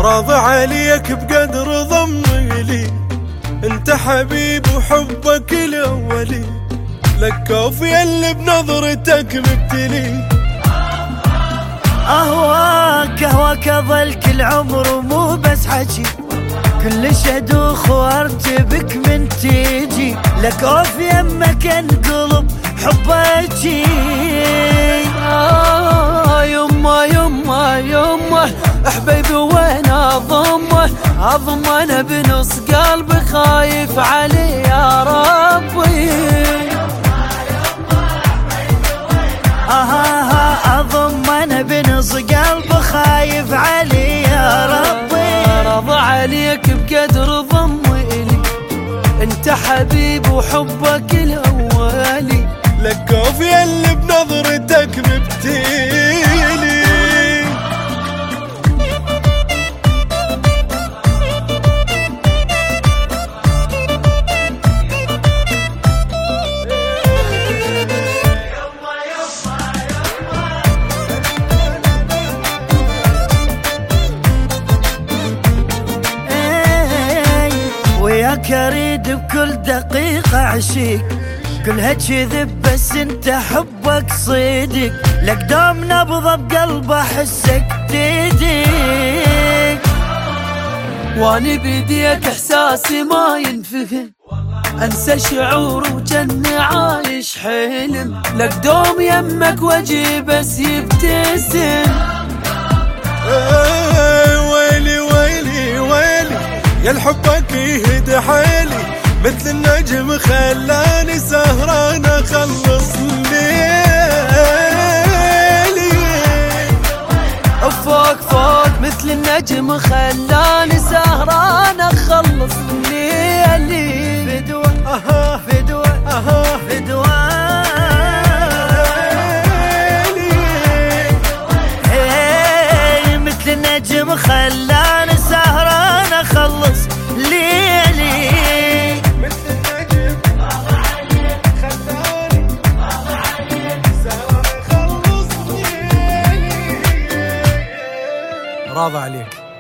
راضي عليك بقدر ضمي لي، انت حبيب وحبك الاولي، لك كوفي اللي بنظرتك مبتلي. اهواك اظل كل عمر ومو بس حكي، كل شدوخ وارتبك من تيجي، لك اوف يمك انقلب حبك. يما يما يما حبيبي وين اضمه انا بنص قلبي خايف علي يا ربي. اضم انا بنص قلبي خايف علي يا ربي. راضي عليك بقدر ضمي لي، انت حبيب وحبك الاولي، لك كوفي اللي بنظرتك مبتلي. وياك اريد بكل دقيقة عشيك، كلها كذب بس انت حبك صدق، لك دوم نبضة بقلب احسك تدق. واني بيديك احساسي ما ينفهم، انسى شعور وجني عايش حلم، لك دوم يمك وجهي بس يبتسم. ويلي ويلي ويلي يا الحبك يهدى حيلي، مثل النجم خلاني سهران اخلص ليلي. فوق مثل النجم خلاني سهران اخلص ليلي. فدوة فدوة هي مثل النجم خلاني سهران اخلص ليلي. راضي عليك.